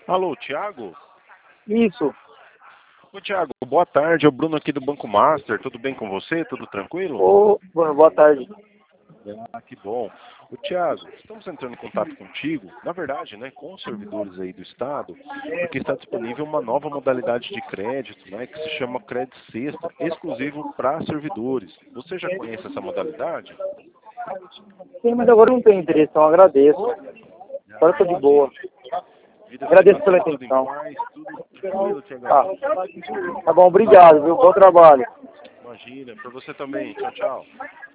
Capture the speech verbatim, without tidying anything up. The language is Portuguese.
Alô, Thiago? Isso. Ô, Thiago, boa tarde. É o Bruno aqui do Banco Master. Tudo bem com você? Tudo tranquilo? Ô, boa boa tarde. Ah, que bom. Ô, Thiago, estamos entrando em contato contigo, na verdade, né, com os servidores aí do Estado, porque está disponível uma nova modalidade de crédito, né, que se chama Crédito Sexta, exclusivo para servidores. Você já conhece essa modalidade? Sim, mas agora não tenho interesse, então agradeço. Agora Ah, estou de boa. entendi. Vida Agradeço pela financeira, tudo em atenção. paz, tudo tranquilo, Tá. Thiagão. Tá bom, obrigado, viu? Bom trabalho. Imagina, para você também. Tchau, tchau.